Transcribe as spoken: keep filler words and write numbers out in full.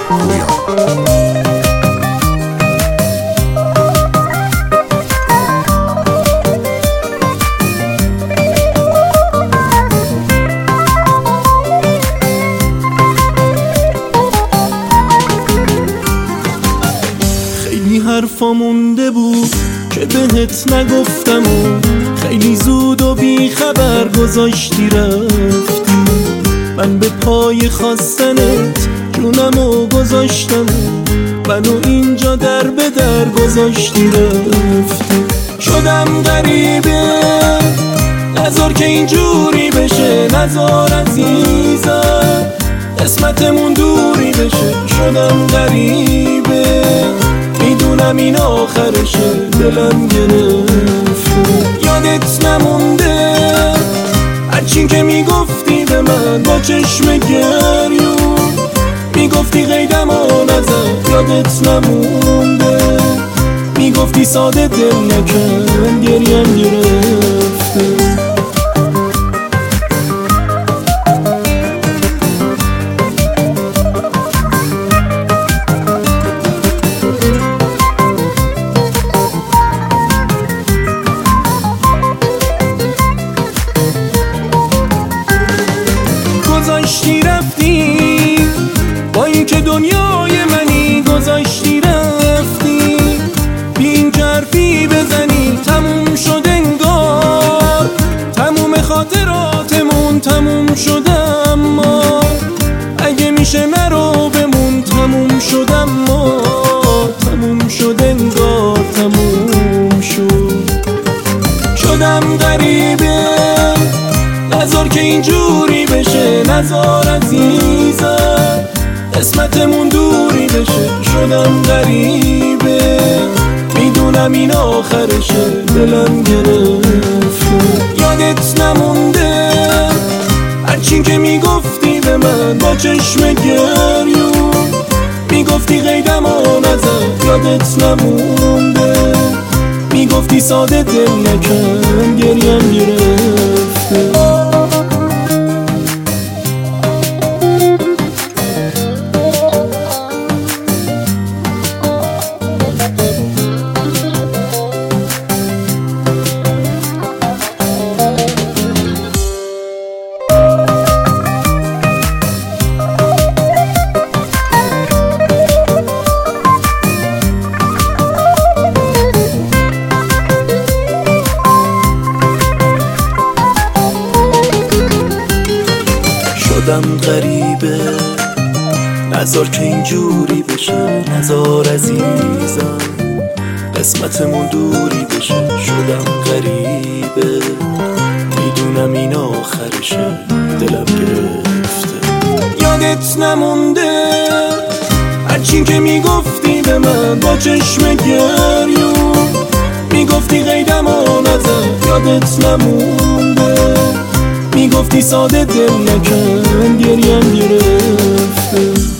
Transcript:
خیلی حرفا مونده بود که بهت نگفتم و خیلی زود و بی خبر گذاشتی رفتی. من به پای خواستنت جونمو گذاشتم، منو اینجا در به در گذاشتی رفتی. شدم غریبه، نذار که اینجوری بشه، نذار عزیزم قسمتمون دوری بشه. شدم غریبه، میدونم این آخرشه، دلم گرفته. یادت نمونده هرچی که میگفتی به من با چشم گریون، میگفتی قیدمو نزن. یادت نمونده میگفتی ساده دل نکن، گریم گرفته. گذاشتی رفتی با این که دنیای منی، گذاشتی رفتی بی این حرفی بزنی. تموم شد انگار تموم خاطراتمون، تموم شد اما اگه میشه نرو بمون. تموم شد اما تموم شد انگار تموم شد. شدم غریبه، نذار که اینجوری بشه، نذار عزیزم قسمتمون دوری بشه. شدم غریبه، میدونم این آخرشه، دلم گرفته. یادت نمونده هرچی که میگفتی به من با چشم گریون، میگفتی قیدمو نزن. یادت نمونده میگفتی ساده دل نکن، گریم گرفته. شدم غریبه، نذار که اینجوری بشه، نذار عزیزم قسمتمون دوری بشه. شدم غریبه، میدونم این آخرشه، دلم گرفته. یادت نمونده هرچی که میگفتی به من با چشم گریون، میگفتی قیدمو نزن. یادت نمونده میگفتی ساده دل نکن، گریم گرفته.